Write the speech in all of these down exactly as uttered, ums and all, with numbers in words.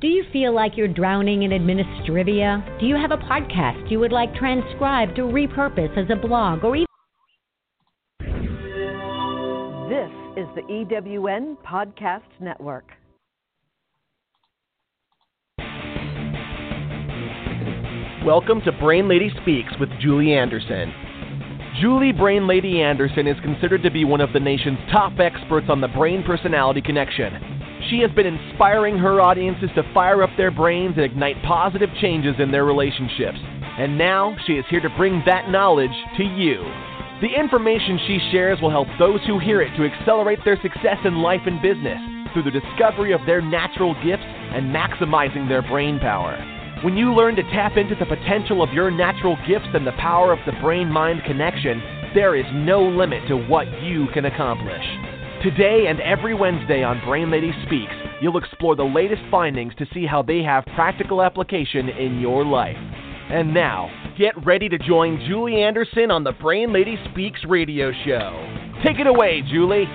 Do you feel like you're drowning in administrivia? Do you have a podcast you would like transcribed to repurpose as a blog or even... This is the E W N Podcast Network. Welcome to Brain Lady Speaks with Julie Anderson. Julie Brain Lady Anderson is considered to be one of the nation's top experts on the brain-personality connection. She has been inspiring her audiences to fire up their brains and ignite positive changes in their relationships. And now she is here to bring that knowledge to you. The information she shares will help those who hear it to accelerate their success in life and business through the discovery of their natural gifts and maximizing their brain power. When you learn to tap into the potential of your natural gifts and the power of the brain-mind connection, there is no limit to what you can accomplish. Today and every Wednesday on Brain Lady Speaks, you'll explore the latest findings to see how they have practical application in your life. And now, get ready to join Julie Anderson on the Brain Lady Speaks radio show. Take it away, Julie.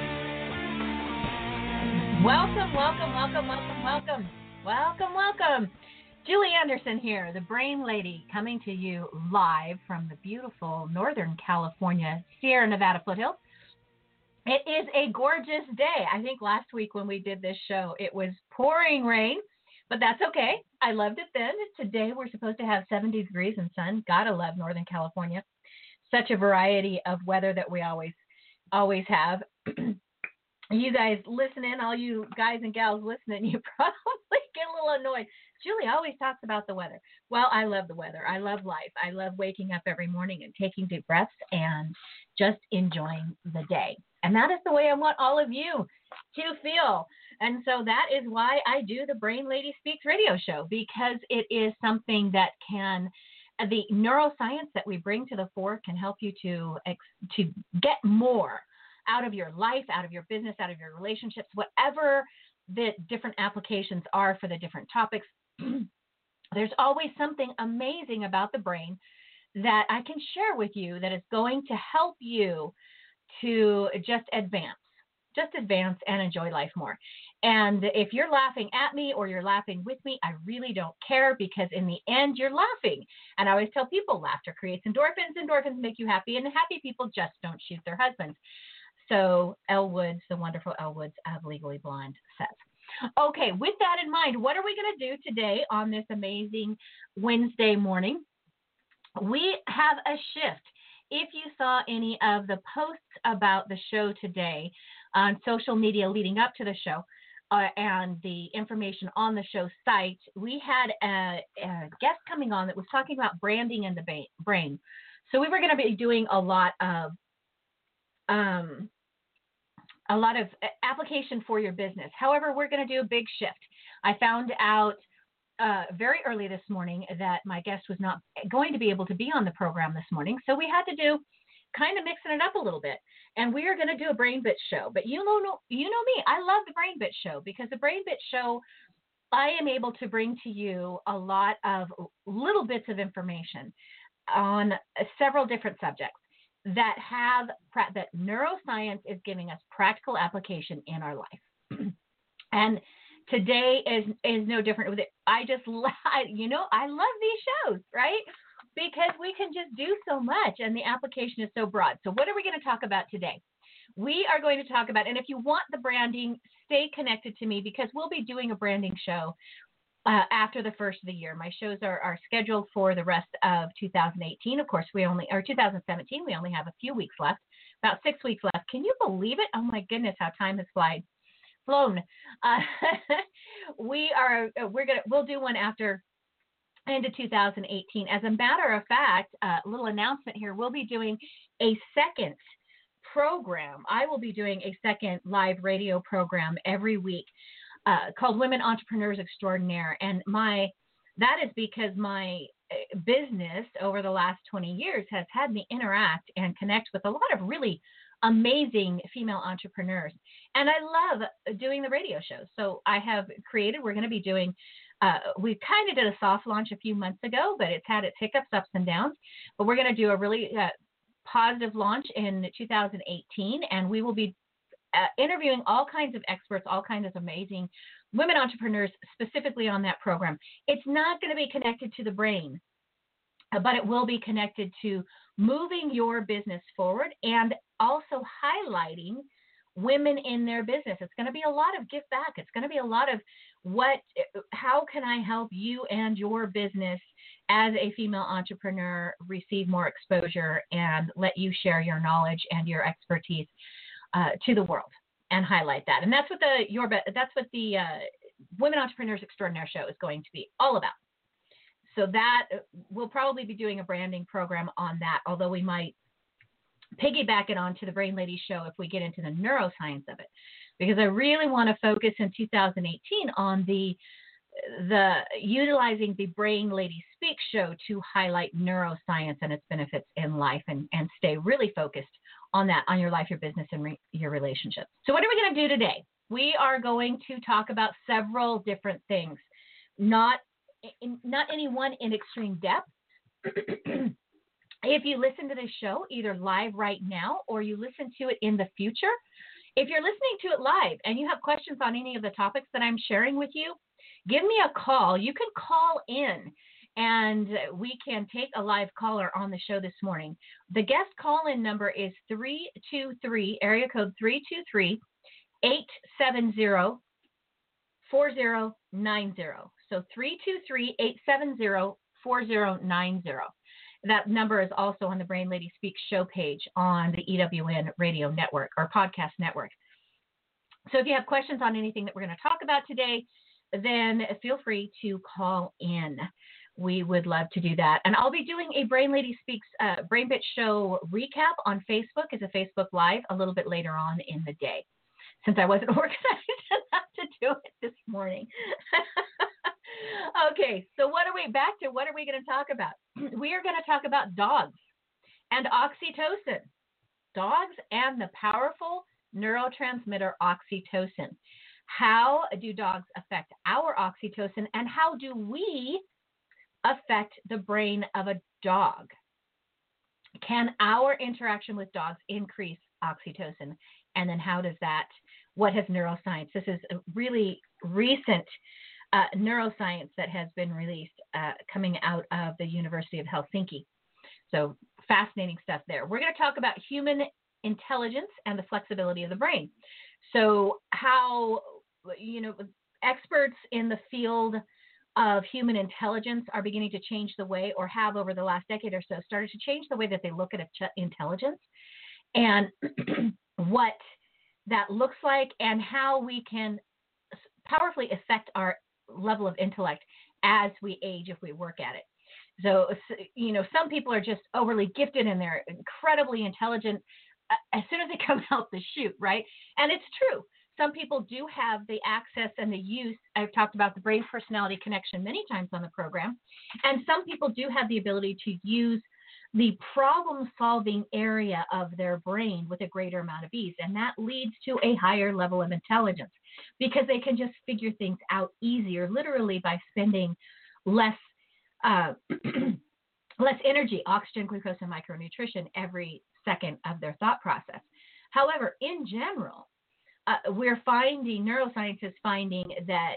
Welcome, welcome, welcome, welcome, welcome, welcome, welcome. Julie Anderson here, the Brain Lady, coming to you live from the beautiful Northern California, Sierra Nevada foothills. It is a gorgeous day. I think last week when we did this show, it was pouring rain, but that's okay. I loved it then. Today we're supposed to have seventy degrees and sun. Gotta love Northern California. Such a variety of weather that we always, always have. You guys listening, all you guys and gals listening, you probably get a little annoyed. Julie always talks about the weather. Well, I love the weather. I love life. I love waking up every morning and taking deep breaths and just enjoying the day. And that is the way I want all of you to feel. And so that is why I do the Brain Lady Speaks radio show, because it is something that can, the neuroscience that we bring to the fore can help you to to get more out of your life, out of your business, out of your relationships, whatever the different applications are for the different topics. There's always something amazing about the brain that I can share with you that is going to help you to just advance, just advance and enjoy life more. And if you're laughing at me or you're laughing with me, I really don't care, because in the end, you're laughing. And I always tell people, laughter creates endorphins. Endorphins make you happy, and happy people just don't shoot their husbands. So Elle Woods, the wonderful Elle Woods of Legally Blonde, says. Okay, with that in mind, what are we going to do today on this amazing Wednesday morning? We have a shift. If you saw any of the posts about the show today on social media leading up to the show uh, and the information on the show site, we had a, a guest coming on that was talking about branding in the ba- brain. So we were going to be doing a lot of um, a lot of application for your business. However, we're going to do a big shift. I found out uh, very early this morning that my guest was not going to be able to be on the program this morning. So we had to do kind of mixing it up a little bit. And we are going to do a Brain Bit show. But you know, you know me, I love the Brain Bit show, because the Brain Bit show, I am able to bring to you a lot of little bits of information on several different subjects that have, that neuroscience is giving us practical application in our life. And today is is no different with it. I just, you know, I love these shows, right? Because we can just do so much and the application is so broad. So what are we going to talk about today? We are going to talk about, and if you want the branding, stay connected to me, because we'll be doing a branding show Uh, after the first of the year. My shows are, are scheduled for the rest of two thousand eighteen. Of course, we only, or two thousand seventeen, we only have a few weeks left, about six weeks left. Can you believe it? Oh my goodness, how time has flied, flown. Uh, we are, we're going to, we'll do one after into two thousand eighteen. As a matter of fact, a uh, little announcement here, we'll be doing a second program. I will be doing a second live radio program every week. Uh, called Women Entrepreneurs Extraordinaire. And my that is because my business over the last twenty years has had me interact and connect with a lot of really amazing female entrepreneurs. And I love doing the radio shows. So I have created, we're going to be doing, uh, we kind of did a soft launch a few months ago, but it's had its hiccups, ups and downs. But we're going to do a really uh, positive launch in two thousand eighteen. And we will be Uh, interviewing all kinds of experts, all kinds of amazing women entrepreneurs specifically on that program. It's not going to be connected to the brain, but it will be connected to moving your business forward and also highlighting women in their business. It's going to be a lot of give back. It's going to be a lot of what, how can I help you and your business as a female entrepreneur receive more exposure and let you share your knowledge and your expertise uh, to the world and highlight that. And that's what the your that's what the uh, Women Entrepreneurs Extraordinaire Show is going to be all about. So that we'll probably be doing a branding program on that, although we might piggyback it onto the Brain Lady Show if we get into the neuroscience of it, because I really want to focus in two thousand eighteen on the the utilizing the Brain Lady Speak show to highlight neuroscience and its benefits in life, and, and stay really focused on that, on your life, your business, and re, your relationships. So what are we going to do today? We are going to talk about several different things, not in, not any one in extreme depth. If you listen to this show either live right now or you listen to it in the future, if you're listening to it live and you have questions on any of the topics that I'm sharing with you, give me a call. You can call in and we can take a live caller on the show this morning. The guest call-in number is three two three, area code three two three, eight seven zero, four zero nine zero. So three two three, eight seven zero, four zero nine zero. That number is also on the Brain Lady Speaks show page on the E W N radio network or podcast network. So if you have questions on anything that we're going to talk about today, then feel free to call in. We would love to do that. And I'll be doing a Brain Lady Speaks uh, Brain Bit Show recap on Facebook as a Facebook Live a little bit later on in the day, since I wasn't organized enough to do it this morning. Okay, so what are we back to? What are we going to talk about? We are going to talk about dogs and oxytocin. Dogs and the powerful neurotransmitter oxytocin. How do dogs affect our oxytocin, and how do we affect the brain of a dog? Can our interaction with dogs increase oxytocin? And then how does that, what has neuroscience? This is a really recent uh, neuroscience that has been released uh, coming out of the University of Helsinki. So fascinating stuff there. We're going to talk about human intelligence and the flexibility of the brain. So how, you know, experts in the field of human intelligence are beginning to change the way, or have over the last decade or so started to change the way that they look at intelligence, and what that looks like, and how we can powerfully affect our level of intellect as we age if we work at it. So, you know, some people are just overly gifted and they're incredibly intelligent as soon as they come out the chute, right? And it's true. Some people do have the access and the use. I've talked about the brain personality connection many times on the program. And some people do have the ability to use the problem-solving area of their brain with a greater amount of ease. And that leads to a higher level of intelligence because they can just figure things out easier, literally by spending less uh, less energy, oxygen, glucose, and micronutrition every second of their thought process. However, in general, uh, we're finding, neuroscience is finding that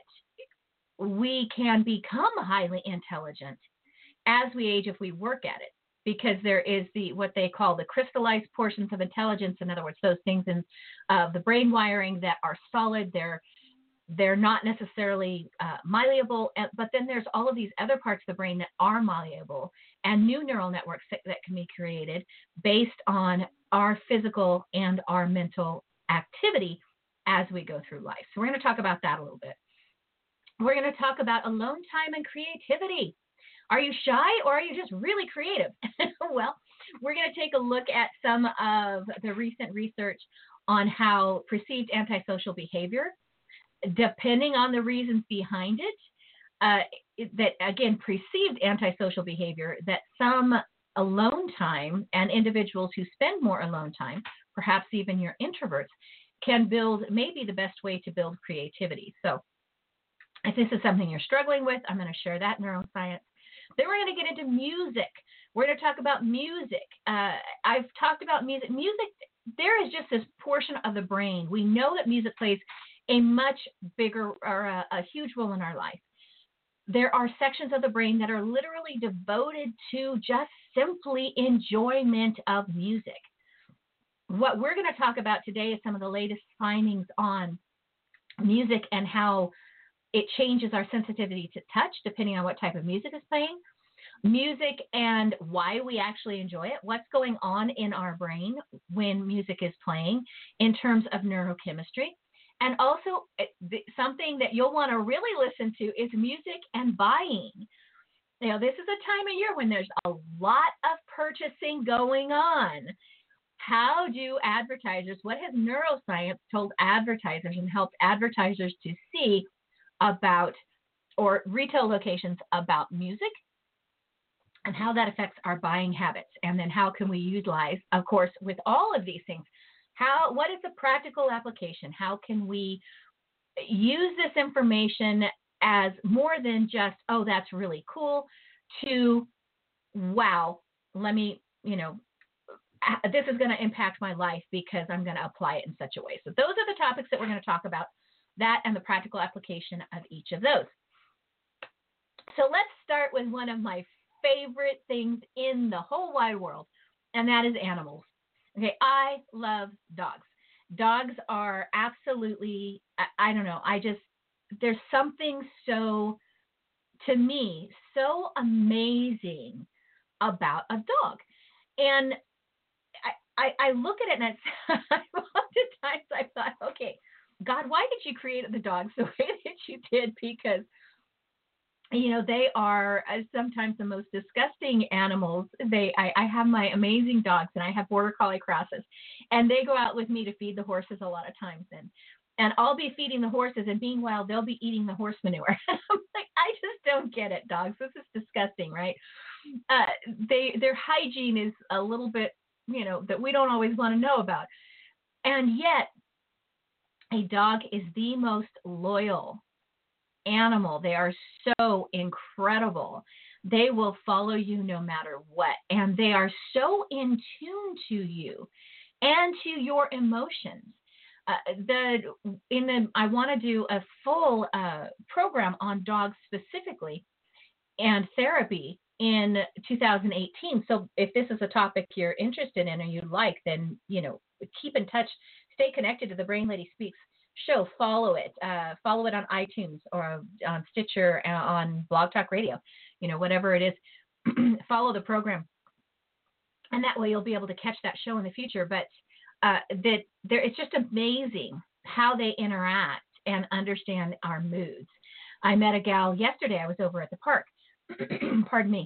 we can become highly intelligent as we age if we work at it, because there is the what they call the crystallized portions of intelligence. In other words, those things in uh, the brain wiring that are solid, they're they're not necessarily uh, malleable, but then there's all of these other parts of the brain that are malleable, and new neural networks that, that can be created based on our physical and our mental activity as we go through life. So we're going to talk about that a little bit. We're going to talk about alone time and creativity. Are you shy, or are you just really creative? Well, we're going to take a look at some of the recent research on how perceived antisocial behavior, depending on the reasons behind it, uh, that, again, perceived antisocial behavior, that some alone time and individuals who spend more alone time, perhaps even your introverts, can build maybe the best way to build creativity. So if this is something you're struggling with, I'm going to share that neuroscience. Then we're going to get into music. We're going to talk about music. Uh, I've talked about music. Music, there is just this portion of the brain. We know that music plays a much bigger or a, a huge role in our life. There are sections of the brain that are literally devoted to just simply enjoyment of music. What we're going to talk about today is some of the latest findings on music and how it changes our sensitivity to touch depending on what type of music is playing. Music and why we actually enjoy it, what's going on in our brain when music is playing in terms of neurochemistry. And also something that you'll want to really listen to is music and buying. You know, this is a time of year when there's a lot of purchasing going on. How do advertisers, what has neuroscience told advertisers and helped advertisers to see about, or retail locations about music and how that affects our buying habits? And then how can we utilize, of course, with all of these things, how, what is the practical application? How can we use this information as more than just, oh, that's really cool, to, wow, let me, you know, this is going to impact my life because I'm going to apply it in such a way. So those are the topics that we're going to talk about, that and the practical application of each of those. So let's start with one of my favorite things in the whole wide world, and that is animals. Okay, I love dogs. Dogs are absolutely, I, I don't know, I just, there's something so, to me, so amazing about a dog. And I, I, I look at it and it's, oftentimes I thought, okay, God, why did you create the dogs the way that you did? Because you know, they are uh, sometimes the most disgusting animals. They, I, I have my amazing dogs, and I have border collie crosses, and they go out with me to feed the horses a lot of times. And, and I'll be feeding the horses, and meanwhile, they'll be eating the horse manure. I'm like, I just don't get it, dogs. This is disgusting, right? Uh, they, their hygiene is a little bit, you know, that we don't always want to know about. And yet, a dog is the most loyal animal. They are so incredible. They will follow you no matter what. And they are so in tune to you and to your emotions. Uh, the in the I want to do a full uh, program on dogs specifically and therapy in two thousand eighteen. So if this is a topic you're interested in or you like, then, you know, keep in touch, stay connected to the Brain Lady Speaks show, follow it, uh, follow it on iTunes or on Stitcher, uh, on Blog Talk Radio, you know, whatever it is, follow the program. And that way you'll be able to catch that show in the future. But uh, that there, it's just amazing how they interact and understand our moods. I met a gal yesterday. I was over at the park, pardon me.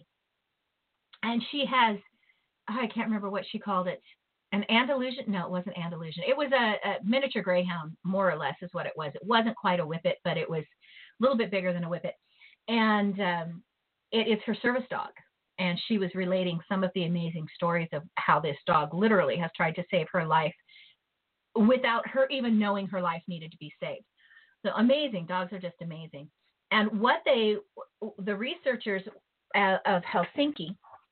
And she has, oh, I can't remember what she called it. An Andalusian? No, it wasn't Andalusian. It was a, a miniature greyhound, more or less, is what it was. It wasn't quite a whippet, but it was a little bit bigger than a whippet. And um, it is her service dog. And she was relating some of the amazing stories of how this dog literally has tried to save her life without her even knowing her life needed to be saved. So amazing. Dogs are just amazing. And what they, the researchers of Helsinki,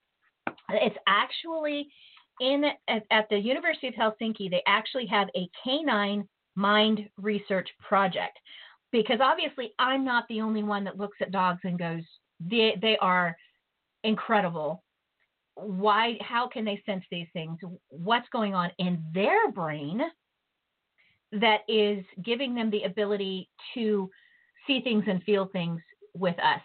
it's actually in at, at the University of Helsinki, they actually have a canine mind research project, because obviously I'm not the only one that looks at dogs and goes, they, they are incredible. Why, how can they sense these things? What's going on in their brain that is giving them the ability to see things and feel things with us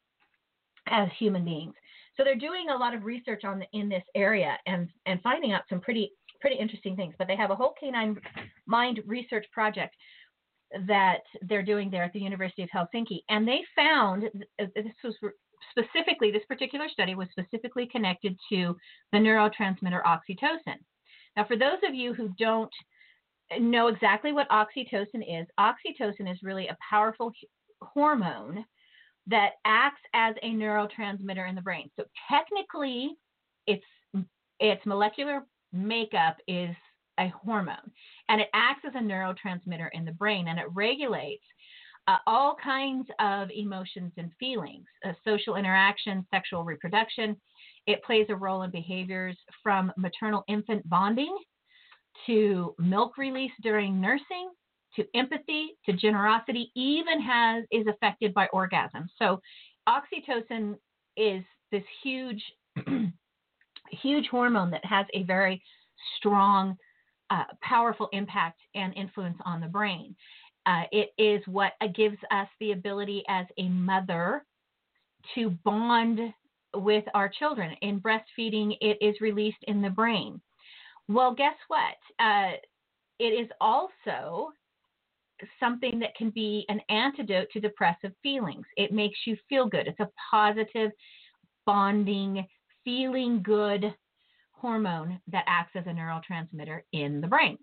as human beings? So they're doing a lot of research on the, in this area and, and finding out some pretty pretty interesting things. But they have a whole canine mind research project that they're doing there at the University of Helsinki. And they found, this was specifically, this particular study was specifically connected to the neurotransmitter oxytocin. Now, for those of you who don't know exactly what oxytocin is, oxytocin is really a powerful hormone that acts as a neurotransmitter in the brain. So technically, its its molecular makeup is a hormone, and it acts as a neurotransmitter in the brain, and it regulates uh, all kinds of emotions and feelings, uh, social interaction, sexual reproduction. It plays a role in behaviors from maternal-infant bonding to milk release during nursing to empathy, to generosity, even has is affected by orgasm. So oxytocin is this huge, huge hormone that has a very strong, uh, powerful impact and influence on the brain. Uh, it is what gives us the ability as a mother to bond with our children. In breastfeeding, it is released in the brain. Well, guess what? Uh, it is also something that can be an antidote to depressive feelings. It makes you feel good. It's a positive, bonding, feeling good hormone that acts as a neurotransmitter in the brain.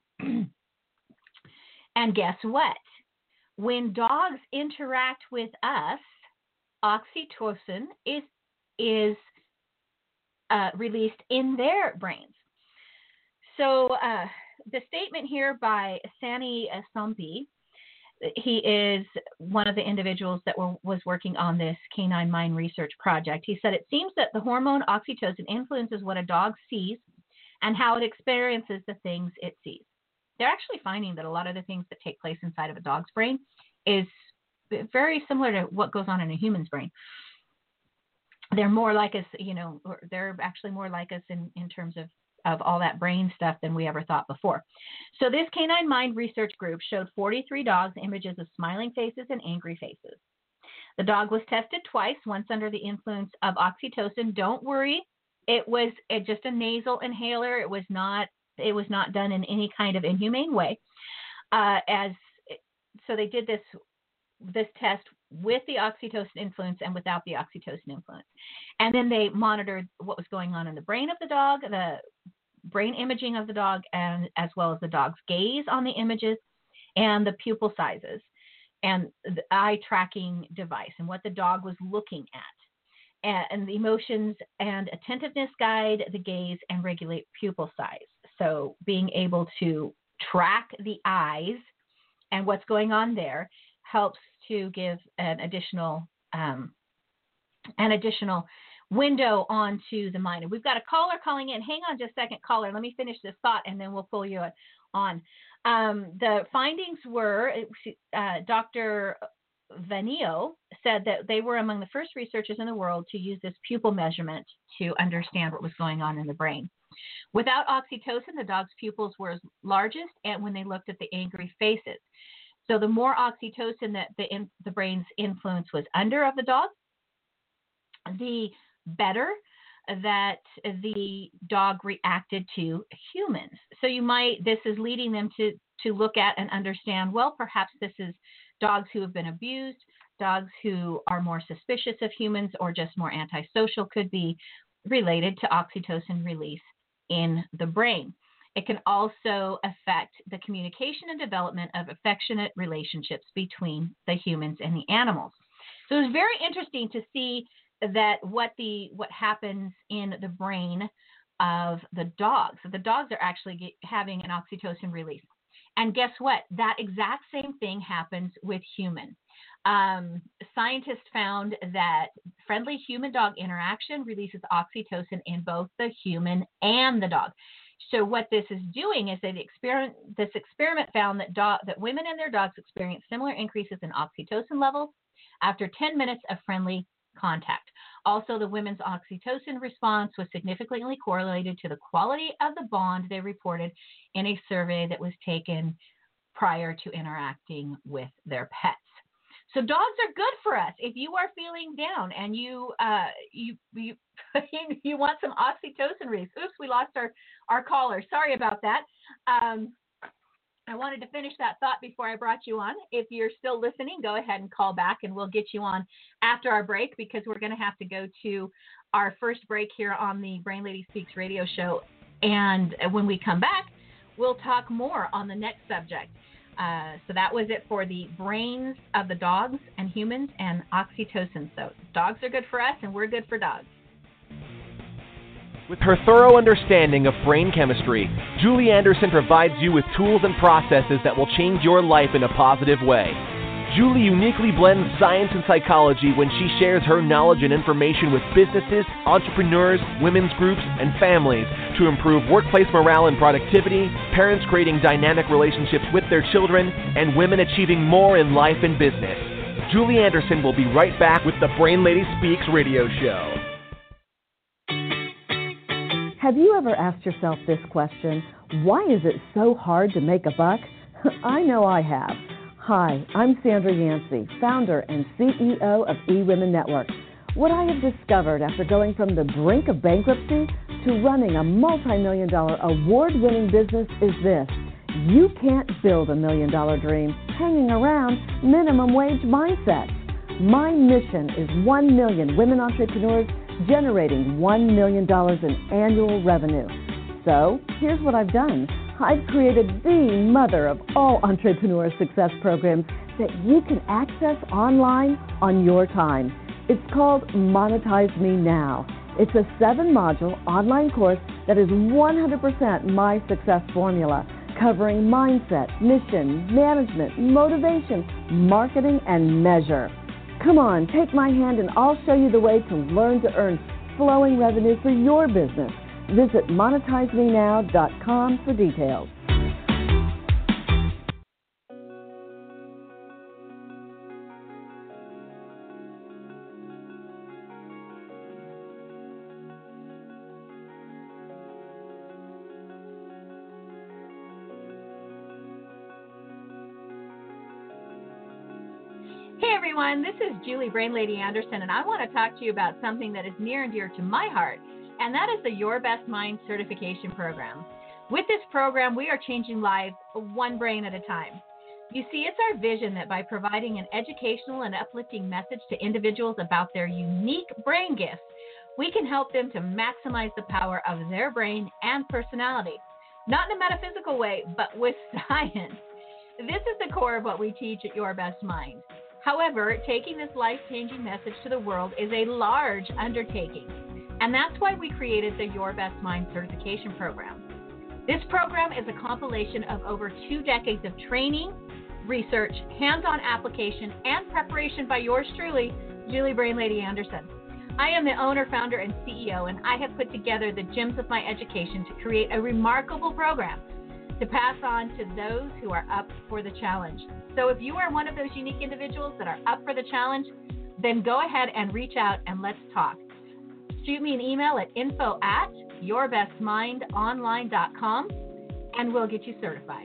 And guess what? When dogs interact with us, oxytocin is is uh, released in their brains. So uh, the statement here by Sani Sompi, he is one of the individuals that were, was working on this canine mind research project. He said, it seems that the hormone oxytocin influences what a dog sees and how it experiences the things it sees. They're actually finding that a lot of the things that take place inside of a dog's brain is very similar to what goes on in a human's brain. They're more like us, you know, or they're actually more like us in, in terms of, of all that brain stuff than we ever thought before. So this canine mind research group showed forty-three dogs images of smiling faces and angry faces. The dog was tested twice, once under the influence of oxytocin. Don't worry, it was just a nasal inhaler. It was not, it was not done in any kind of inhumane way. Uh, as so they did this this test with the oxytocin influence and without the oxytocin influence. And then they monitored what was going on in the brain of the dog, the brain imaging of the dog, and as well as the dog's gaze on the images and the pupil sizes and the eye tracking device and what the dog was looking at. And, and the emotions and attentiveness guide the gaze and regulate pupil size. So being able to track the eyes and what's going on there helps to give an additional um, an additional window onto the mind. And we've got a caller calling in. Hang on just a second, caller. Let me finish this thought, and then we'll pull you on. Um, the findings were, uh, Doctor Vanio said that they were among the first researchers in the world to use this pupil measurement to understand what was going on in the brain. Without oxytocin, the dog's pupils were largest, and when they looked at the angry faces. So the more oxytocin that the, in, the brain's influence was under of the dog, the better that the dog reacted to humans. So you might, this is leading them to, to look at and understand, well, perhaps this is dogs who have been abused, dogs who are more suspicious of humans or just more antisocial could be related to oxytocin release in the brain. It can also affect the communication and development of affectionate relationships between the humans and the animals. So it was very interesting to see that what the what happens in the brain of the dogs. So the dogs are actually get, having an oxytocin release. And guess what? That exact same thing happens with humans. Um, scientists found that friendly human-dog interaction releases oxytocin in both the human and the dog. So what this is doing is that the experiment, this experiment found that, dog, that women and their dogs experience similar increases in oxytocin levels after ten minutes of friendly contact. Also, the women's oxytocin response was significantly correlated to the quality of the bond they reported in a survey that was taken prior to interacting with their pets. So dogs are good for us. If you are feeling down and you uh, you you you want some oxytocin release. Oops, we lost our, our caller. Sorry about that. Um, I wanted to finish that thought before I brought you on. If you're still listening, go ahead and call back, and we'll get you on after our break because we're going to have to go to our first break here on the Brain Lady Speaks radio show. And when we come back, we'll talk more on the next subject. Uh, so that was it for the brains of the dogs and humans and oxytocin. So dogs are good for us, and we're good for dogs. With her thorough understanding of brain chemistry, Julie Anderson provides you with tools and processes that will change your life in a positive way. Julie uniquely blends science and psychology when she shares her knowledge and information with businesses, entrepreneurs, women's groups, and families to improve workplace morale and productivity, parents creating dynamic relationships with their children, and women achieving more in life and business. Julie Anderson will be right back with the Brain Lady Speaks radio show. Have you ever asked yourself this question? Why is it so hard to make a buck? I know I have. Hi, I'm Sandra Yancey, founder and C E O of eWomen Network. What I have discovered after going from the brink of bankruptcy to running a multi-million dollar award-winning business is this. You can't build a million-dollar dream hanging around minimum wage mindsets. My mission is one million women entrepreneurs generating one million dollars in annual revenue. So here's what I've done. I've created the mother of all entrepreneur success programs that you can access online on your time. It's called Monetize Me Now. It's a seven-module online course that is one hundred percent my success formula, covering mindset, mission, management, motivation, marketing, and measure. Come on, take my hand and I'll show you the way to learn to earn flowing revenue for your business. Visit monetize me now dot com for details. Hey everyone, this is Julie Brain Lady Anderson, and I want to talk to you about something that is near and dear to my heart, and that is the Your Best Mind certification program. With this program, we are changing lives one brain at a time. You see, it's our vision that by providing an educational and uplifting message to individuals about their unique brain gifts, we can help them to maximize the power of their brain and personality. Not in a metaphysical way, but with science. This is the core of what we teach at Your Best Mind. However, taking this life-changing message to the world is a large undertaking, and that's why we created the Your Best Mind certification program. This program is a compilation of over two decades of training, research, hands-on application, and preparation by yours truly, Julie Brain Lady Anderson. I am the owner, founder, and C E O, and I have put together the gems of my education to create a remarkable program to pass on to those who are up for the challenge. So if you are one of those unique individuals that are up for the challenge, then go ahead and reach out and let's talk. Shoot me an email at info at your best mind online dot com and we'll get you certified.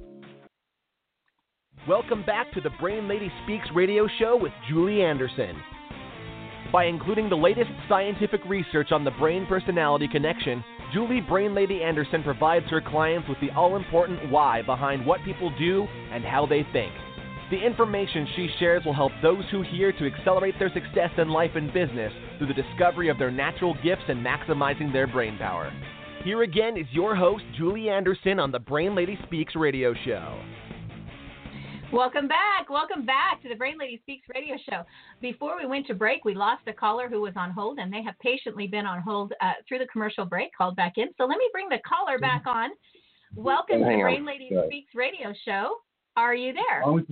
Welcome back to the Brain Lady Speaks radio show with Julie Anderson. By including the latest scientific research on the brain-personality connection, Julie Brain Lady Anderson provides her clients with the all-important why behind what people do and how they think. The information she shares will help those who hear to accelerate their success in life and business through the discovery of their natural gifts and maximizing their brain power. Here again is your host, Julie Anderson, on the Brain Lady Speaks radio show. Welcome back. Welcome back to the Brain Lady Speaks radio show. Before we went to break, we lost a caller who was on hold, and they have patiently been on hold uh, through the commercial break, called back in. So let me bring the caller back on. Welcome to the Brain Lady Speaks radio show. Are you there? Hello?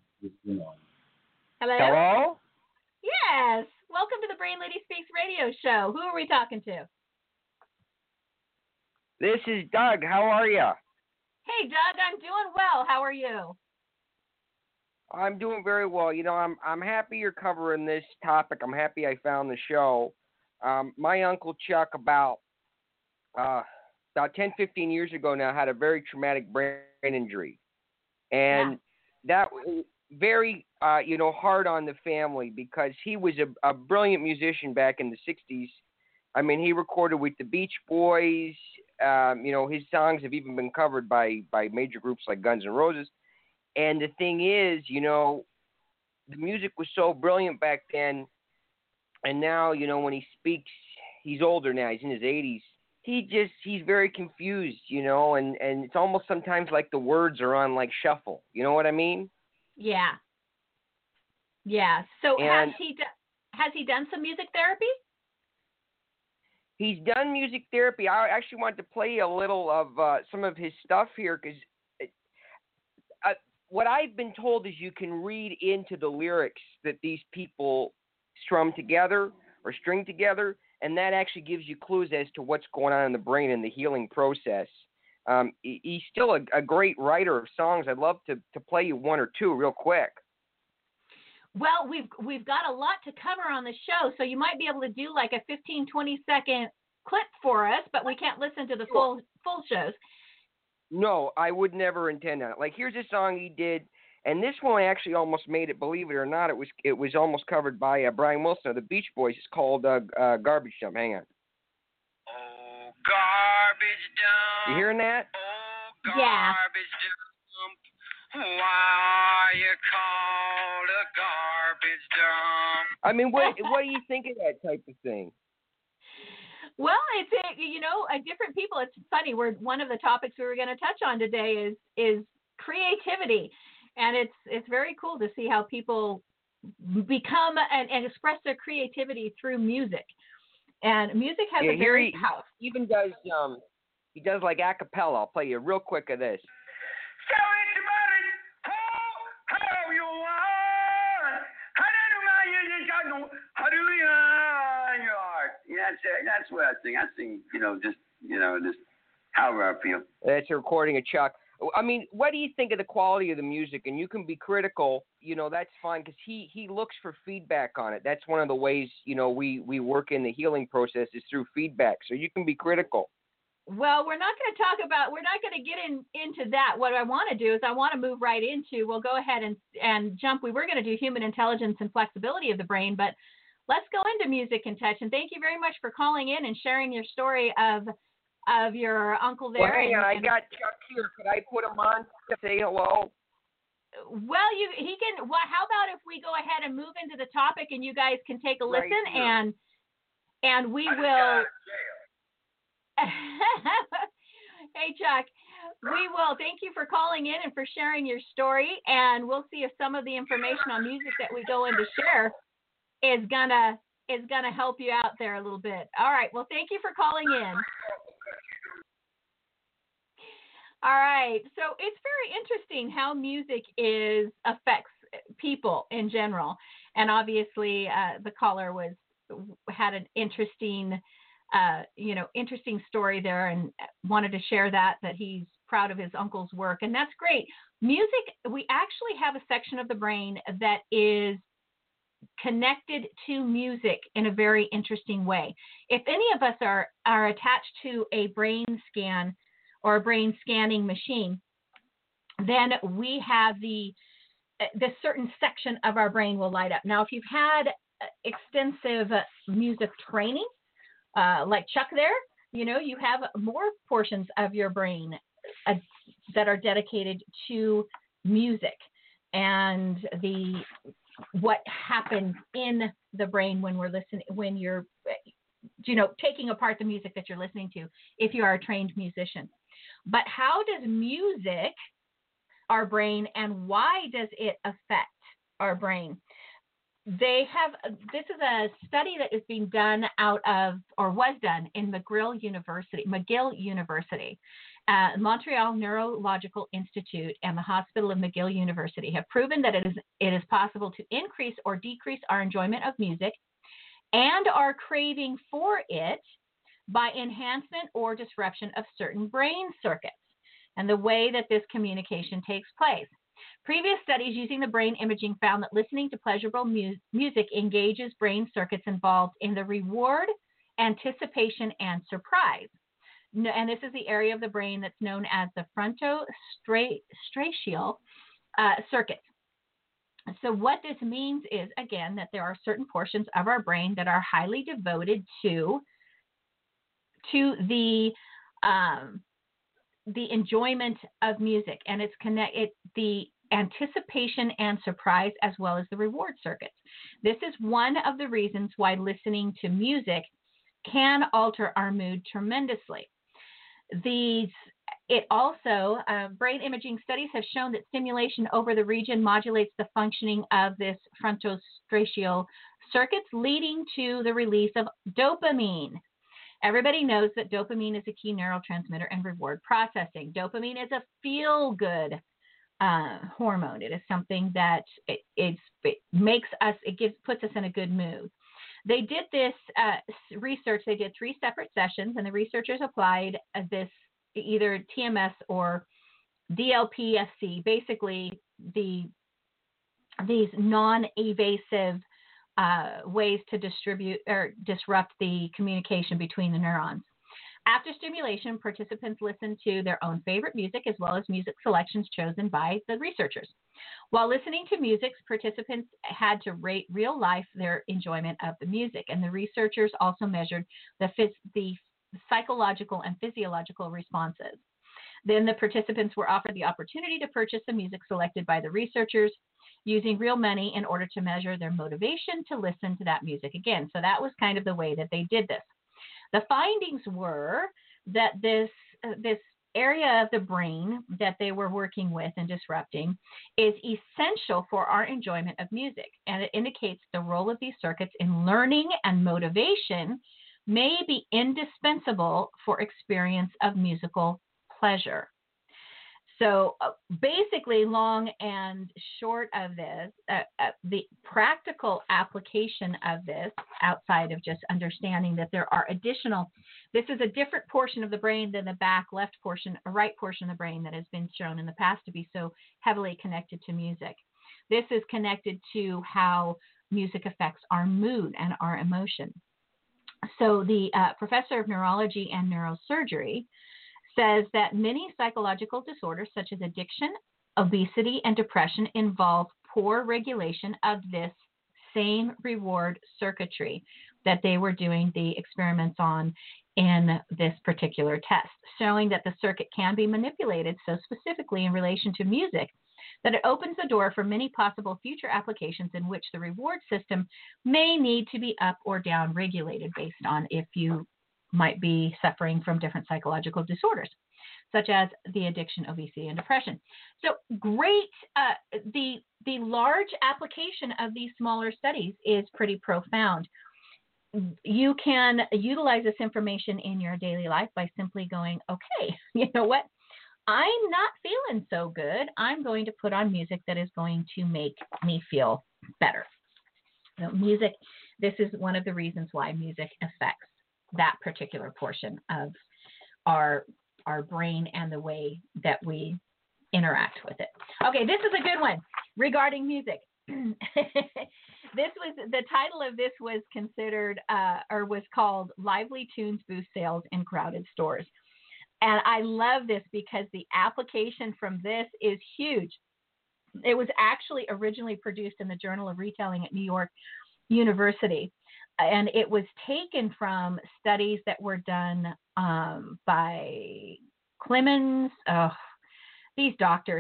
Hello? Yes. Welcome to the Brain Lady Speaks radio show. Who are we talking to? This is Doug. How are you? Hey, Doug. I'm doing well. How are you? I'm doing very well. You know, I'm I'm happy you're covering this topic. I'm happy I found the show. Um, my Uncle Chuck, about uh, about ten, fifteen years ago now, had a very traumatic brain injury. And yeah. that was very, uh, you know, hard on the family because he was a, a brilliant musician back in the sixties. I mean, he recorded with the Beach Boys. Um, you know, his songs have even been covered by, by major groups like Guns N' Roses. And the thing is, you know, the music was so brilliant back then. And now, you know, when he speaks, he's older now. He's in his eighties. He just, he's very confused, you know, and, and it's almost sometimes like the words are on like shuffle. You know what I mean? Yeah. Yeah. So and has he, do, has he done some music therapy? He's done music therapy. I actually wanted to play a little of uh, some of his stuff here because what I've been told is you can read into the lyrics that these people strum together or string together, and that actually gives you clues as to what's going on in the brain in the healing process. Um, he, he's still a, a great writer of songs. I'd love to, to play you one or two real quick. Well, we've we've got a lot to cover on the show, so you might be able to do like a fifteen, twenty second clip for us, but we can't listen to the full full shows. No, I would never intend on it. Like, here's a song he did, and this one actually almost made it. Believe it or not, it was it was almost covered by uh, Brian Wilson of the Beach Boys. It's called uh, uh, "Garbage Dump." Hang on. Oh, garbage dump. You hearing that? Oh, garbage Yeah. dump. Why you called a garbage dump? I mean, what what do you think of that type of thing? Well, it's a, you know, a different people. It's funny. We're one of the topics we were going to touch on today is is creativity, and it's it's very cool to see how people become and, and express their creativity through music. And music has Yeah, a here very he, powerful. he even does um he does like a cappella. I'll play you real quick of this. So anybody, who, how you are, how do you got no, how do you are? Yeah, that's it. That's what I sing. I sing, you know, just, you know, just however I feel. That's a recording of Chuck. I mean, what do you think of the quality of the music? And you can be critical, you know, that's fine, because he, he looks for feedback on it. That's one of the ways, you know, we, we work in the healing process is through feedback. So you can be critical. Well, we're not going to talk about, we're not going to get in, into that. What I want to do is I want to move right into, we'll go ahead and, and jump. We were going to do human intelligence and flexibility of the brain, but let's go into music and touch. And thank you very much for calling in and sharing your story of of your uncle there. Well, hang on, and, I got Chuck here. Could I put him on to say hello? Well, you he can. Well, how about if we go ahead and move into the topic, and you guys can take a listen, Right here. and and we I just will. got out of jail. Hey, Chuck, we will thank you for calling in and for sharing your story, and we'll see if some of the information on music that we go in to share is gonna is gonna help you out there a little bit. All right. Well, thank you for calling in. All right. So it's very interesting how music is affects people in general, and obviously uh, the caller was had an interesting. Uh, you know, interesting story there, and wanted to share that, that he's proud of his uncle's work. And that's great. Music, we actually have a section of the brain that is connected to music in a very interesting way. If any of us are, are attached to a brain scan or a brain scanning machine, then we have the, the certain section of our brain will light up. Now, if you've had extensive music training, Uh, like Chuck there, you know, you have more portions of your brain uh, that are dedicated to music and the what happens in the brain when we're listening, when you're, you know, taking apart the music that you're listening to, if you are a trained musician. But how does music, our brain, and why does it affect our brain? They have, this is a study that is being done out of, or was done in McGill University, McGill University, uh, Montreal Neurological Institute, and the Hospital of McGill University have proven that it is it is possible to increase or decrease our enjoyment of music and our craving for it by enhancement or disruption of certain brain circuits and the way that this communication takes place. Previous studies using the brain imaging found that listening to pleasurable mu- music engages brain circuits involved in the reward, anticipation, and surprise. No, and this is the area of the brain that's known as the frontostriatal uh, circuits. So what this means is, again, that there are certain portions of our brain that are highly devoted to, to the um, the enjoyment of music, and it's connect it, the anticipation and surprise, as well as the reward circuits. This is one of the reasons why listening to music can alter our mood tremendously. These, it also, uh, brain imaging studies have shown that stimulation over the region modulates the functioning of this frontostriatal circuits, leading to the release of dopamine. Everybody knows that dopamine is a key neurotransmitter in reward processing. Dopamine is a feel-good uh, hormone. It is something that it, it's, it makes us, it gives, puts us in a good mood. They did this uh, research. They did three separate sessions, and the researchers applied uh, this either T M S or D L P F C, basically the these non-evasive uh, ways to distribute or disrupt the communication between the neurons. After stimulation, participants listened to their own favorite music as well as music selections chosen by the researchers. While listening to music, participants had to rate real life their enjoyment of the music, and the researchers also measured the, phys- the psychological and physiological responses. Then the participants were offered the opportunity to purchase the music selected by the researchers using real money in order to measure their motivation to listen to that music again. So that was kind of the way that they did this. The findings were that this uh, this area of the brain that they were working with and disrupting is essential for our enjoyment of music, and it indicates the role of these circuits in learning and motivation may be indispensable for experience of musical pleasure. So uh, basically, long and short of this, uh, uh, the practical application of this, outside of just understanding that there are additional, this is a different portion of the brain than the back left portion, or right portion of the brain that has been shown in the past to be so heavily connected to music. This is connected to how music affects our mood and our emotion. So the uh, professor of neurology and neurosurgery says that many psychological disorders such as addiction, obesity, and depression involve poor regulation of this same reward circuitry that they were doing the experiments on in this particular test, showing that the circuit can be manipulated so specifically in relation to music that it opens the door for many possible future applications in which the reward system may need to be up or down regulated based on if you might be suffering from different psychological disorders, such as the addiction, obesity, and depression. So great. Uh, the, the large application of these smaller studies is pretty profound. You can utilize this information in your daily life by simply going, okay, you know what? I'm not feeling so good. I'm going to put on music that is going to make me feel better. So music, this is one of the reasons why music affects that particular portion of our our brain and the way that we interact with it. Okay, this is a good one regarding music. This was the title of this was considered uh, or was called "Lively Tunes Boost Sales in Crowded Stores," and I love this because the application from this is huge. It was actually originally produced in the Journal of Retailing at New York University. And it was taken from studies that were done um, by Clemens, oh, these doctors,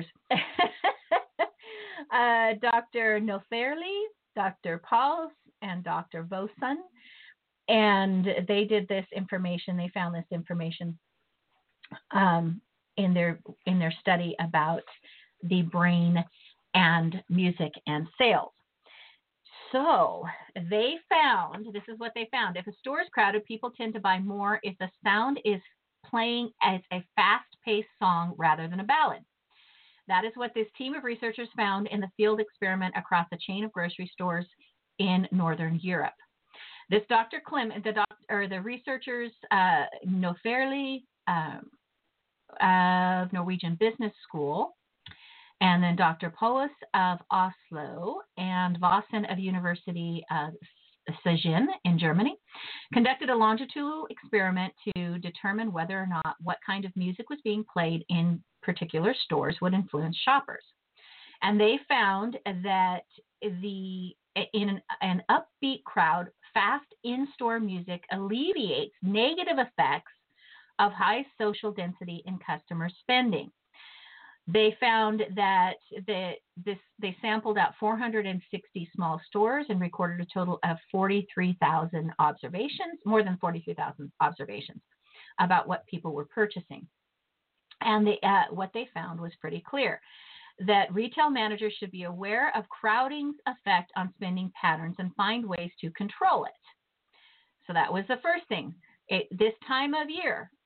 uh, Doctor Nofairley, Doctor Pauls, and Doctor Vossen. And they did this information, they found this information um, in their in their study about the brain and music and sales. So they found, this is what they found, if a store is crowded, people tend to buy more if the sound is playing as a fast-paced song rather than a ballad. That is what this team of researchers found in the field experiment across a chain of grocery stores in Northern Europe. This Doctor Clem, the doc, or the researchers, uh, Nofairley um, of Norwegian Business School, and then Doctor Poes of Oslo and Vossen of University of Siegen in Germany, conducted a longitudinal experiment to determine whether or not what kind of music was being played in particular stores would influence shoppers. And they found that the in an, an upbeat crowd, fast in-store music alleviates negative effects of high social density in customer spending. They found that the, this, they sampled out four hundred sixty small stores and recorded a total of forty-three thousand observations, more than forty-three thousand observations about what people were purchasing. And they, uh, what they found was pretty clear, that retail managers should be aware of crowding's effect on spending patterns and find ways to control it. So that was the first thing. It, this time of year,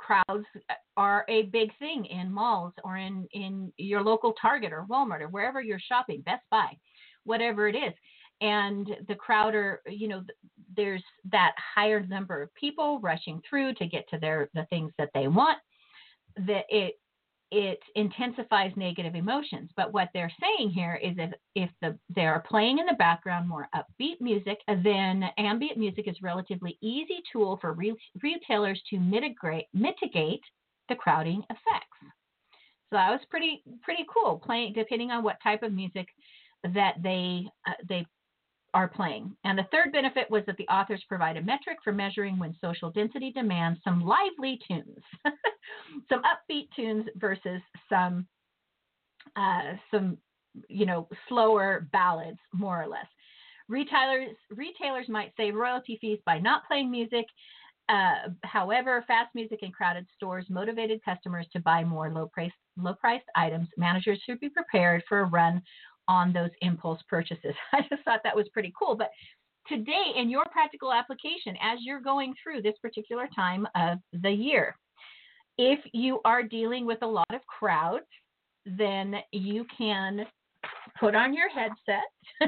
crowds are a big thing in malls or in, in your local Target or Walmart or wherever you're shopping, Best Buy, whatever it is. And the crowd are, you know, there's that higher number of people rushing through to get to their the things that they want. That it it intensifies negative emotions. But what they're saying here is if if the they are playing in the background more upbeat music, then ambient music is a relatively easy tool for re- retailers to mitigate mitigate the crowding effects. So that was pretty pretty cool. Playing depending on what type of music that they uh, they are playing. And the third benefit was that the authors provide a metric for measuring when social density demands some lively tunes, some upbeat tunes versus some, uh, some, you know, slower ballads, more or less. Retailers, retailers might save royalty fees by not playing music. Uh, however, fast music in crowded stores motivated customers to buy more low-priced, low-priced items. Managers should be prepared for a run on those impulse purchases. I just thought that was pretty cool. But today, in your practical application, as you're going through this particular time of the year, if you are dealing with a lot of crowds, then you can put on your headset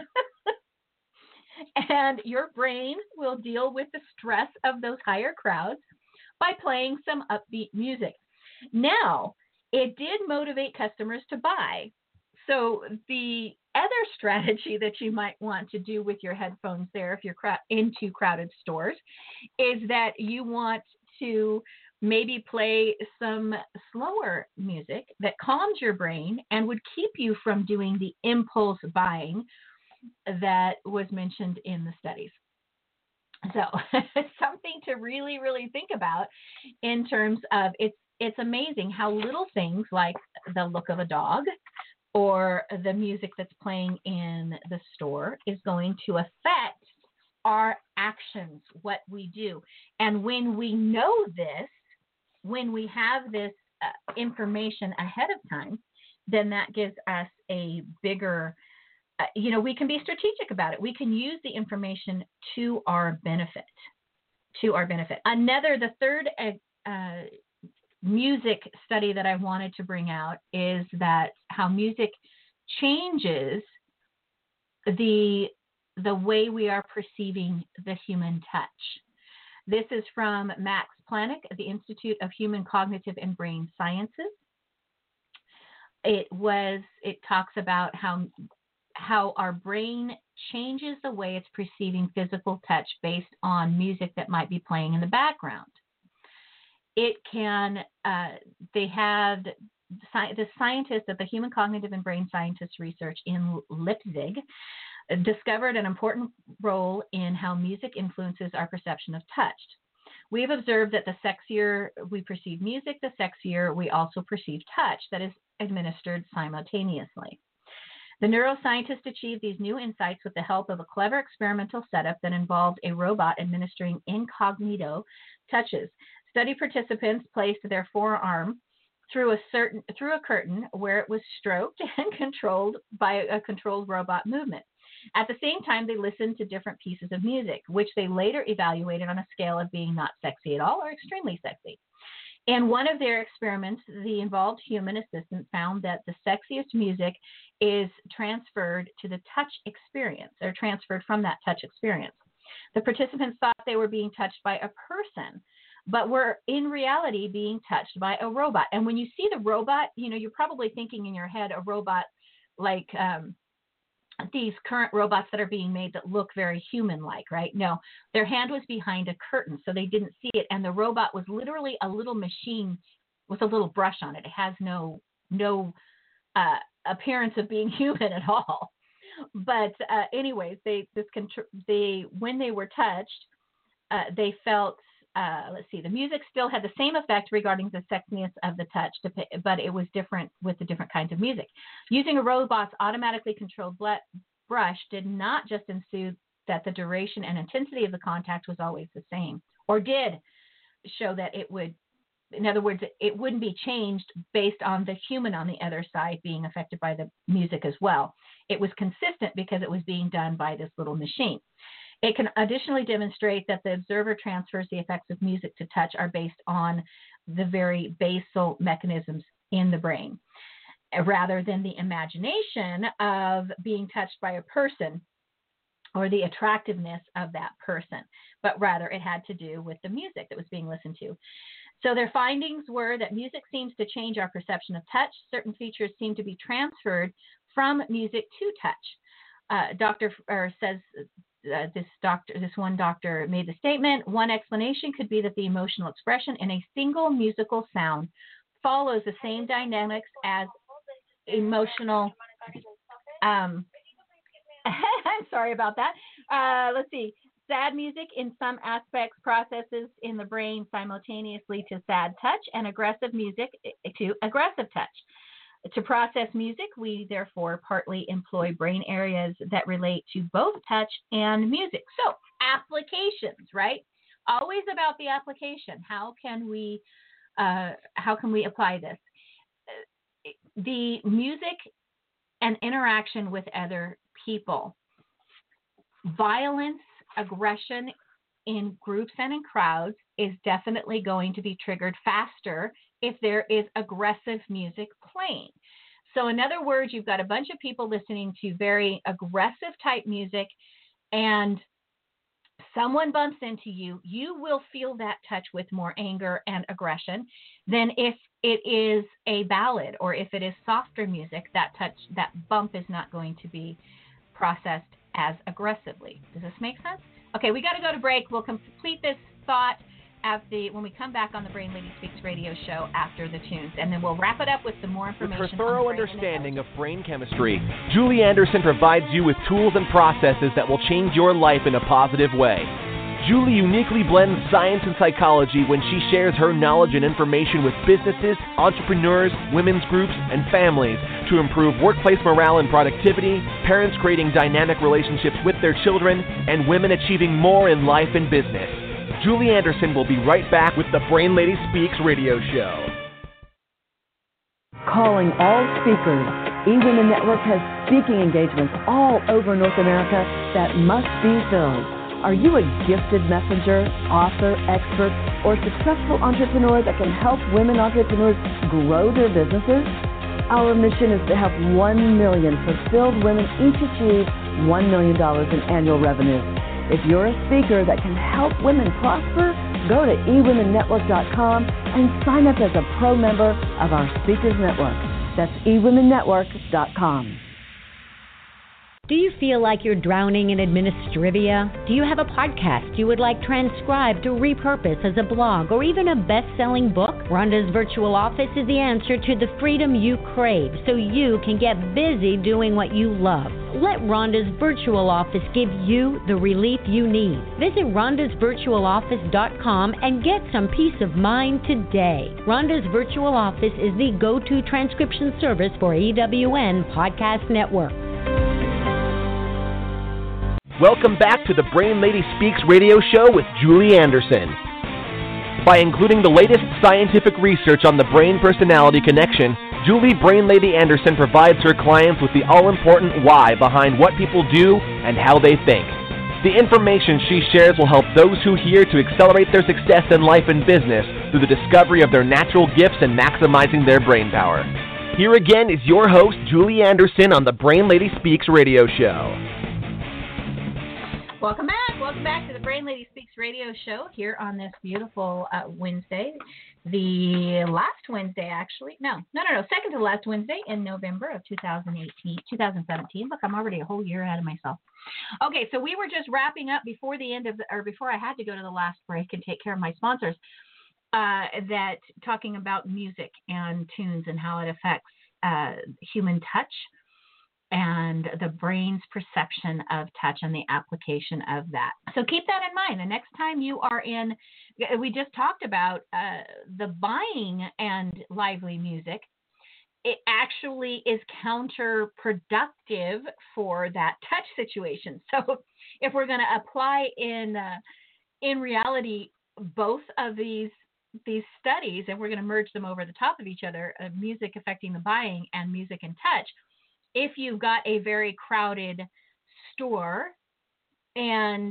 and your brain will deal with the stress of those higher crowds by playing some upbeat music. Now, it did motivate customers to buy. So the other strategy that you might want to do with your headphones there, if you're cr- into crowded stores, is that you want to maybe play some slower music that calms your brain and would keep you from doing the impulse buying that was mentioned in the studies. So something to really, really think about in terms of it's, it's amazing how little things like the look of a dog or the music that's playing in the store is going to affect our actions, what we do. And when we know this, when we have this uh, information ahead of time, then that gives us a bigger, uh, you know, we can be strategic about it. We can use the information to our benefit, to our benefit. Another, the third uh, uh, music study that I wanted to bring out is that how music changes the the way we are perceiving the human touch. This is from Max Planck at the Institute of Human Cognitive and Brain Sciences. It was it talks about how how our brain changes the way it's perceiving physical touch based on music that might be playing in the background. It can, uh, they have the scientists at the Human Cognitive and Brain Scientists Research in Leipzig discovered an important role in how music influences our perception of touch. We have observed that the sexier we perceive music, the sexier we also perceive touch that is administered simultaneously. The neuroscientists achieved these new insights with the help of a clever experimental setup that involved a robot administering incognito touches. Study participants placed their forearm through a certain through a curtain where it was stroked and controlled by a controlled robot movement. At the same time, they listened to different pieces of music, which they later evaluated on a scale of being not sexy at all or extremely sexy. In one of their experiments, the involved human assistant found that the sexiest music is transferred to the touch experience, or transferred from that touch experience. The participants thought they were being touched by a person, but were in reality being touched by a robot. And when you see the robot, you know, you're probably thinking in your head a robot like um, these current robots that are being made that look very human-like, right? No, their hand was behind a curtain, so they didn't see it. And the robot was literally a little machine with a little brush on it. It has no no uh, appearance of being human at all. But uh, anyways, they this contr- they when they were touched, uh, they felt. Uh, let's see, the music still had the same effect regarding the sexiness of the touch, but it was different with the different kinds of music. Using a robot's automatically controlled brush did not just ensue that the duration and intensity of the contact was always the same, or did show that it would, in other words, it wouldn't be changed based on the human on the other side being affected by the music as well. It was consistent because it was being done by this little machine. It can additionally demonstrate that the observer transfers the effects of music to touch are based on the very basal mechanisms in the brain, rather than the imagination of being touched by a person or the attractiveness of that person, but rather it had to do with the music that was being listened to. So their findings were that music seems to change our perception of touch. Certain features seem to be transferred from music to touch. Uh, doctor or says uh, this doctor, this one doctor made the statement. One explanation could be that the emotional expression in a single musical sound follows the same dynamics as emotional. Um, I'm sorry about that. Uh, let's see. Sad music in some aspects processes in the brain simultaneously to sad touch, and aggressive music to aggressive touch. To process music, we therefore partly employ brain areas that relate to both touch and music. So applications, right? Always about the application. How can we, uh, how can we apply this? The music and interaction with other people. Violence, aggression in groups and in crowds is definitely going to be triggered faster if there is aggressive music playing. So in other words, you've got a bunch of people listening to very aggressive type music and someone bumps into you, you will feel that touch with more anger and aggression than if it is a ballad, or if it is softer music, that touch, that bump is not going to be processed as aggressively. Does this make sense? Okay, we got to go to break. We'll complete this thought at the, when we come back on the Brain Lady Speaks radio show after the tunes, and then we'll wrap it up with some more information. With her thorough understanding of brain chemistry, Julie Anderson provides you with tools and processes that will change your life in a positive way. Julie uniquely blends science and psychology when she shares her knowledge and information with businesses, entrepreneurs, women's groups, and families to improve workplace morale and productivity, parents creating dynamic relationships with their children, and women achieving more in life and business. Julie Anderson will be right back with the Brain Lady Speaks radio show. Calling all speakers. eWomen Network has speaking engagements all over North America that must be filled. Are you a gifted messenger, author, expert, or successful entrepreneur that can help women entrepreneurs grow their businesses? Our mission is to help one million fulfilled women each achieve one million dollars in annual revenue. If you're a speaker that can help women prosper, go to e women network dot com and sign up as a pro member of our Speakers Network. That's e women network dot com. Do you feel like you're drowning in administrivia? Do you have a podcast you would like transcribed to repurpose as a blog or even a best-selling book? Rhonda's Virtual Office is the answer to the freedom you crave so you can get busy doing what you love. Let Rhonda's Virtual Office give you the relief you need. Visit rhondas virtual office dot com and get some peace of mind today. Rhonda's Virtual Office is the go-to transcription service for E W N Podcast Network. Welcome back to the Brain Lady Speaks radio show with Julie Anderson. By including the latest scientific research on the brain-personality connection, Julie Brain Lady Anderson provides her clients with the all-important why behind what people do and how they think. The information she shares will help those who hear to accelerate their success in life and business through the discovery of their natural gifts and maximizing their brain power. Here again is your host, Julie Anderson, on the Brain Lady Speaks radio show. Welcome back. Welcome back to the Brain Lady Speaks radio show here on this beautiful uh, Wednesday. The last Wednesday, actually. No, no, no, no. Second to last Wednesday in November of two thousand eighteen, two thousand seventeen. Look, I'm already a whole year ahead of myself. Okay, so we were just wrapping up before the end of, the, or before I had to go to the last break and take care of my sponsors, uh, that talking about music and tunes and how it affects uh, human touch and the brain's perception of touch and the application of that. So keep that in mind. The next time you are in, we just talked about uh, the buying and lively music. It actually is counterproductive for that touch situation. So if we're going to apply in uh, in reality both of these these studies, and we're going to merge them over the top of each other, uh, music affecting the buying and music and touch. If you've got a very crowded store and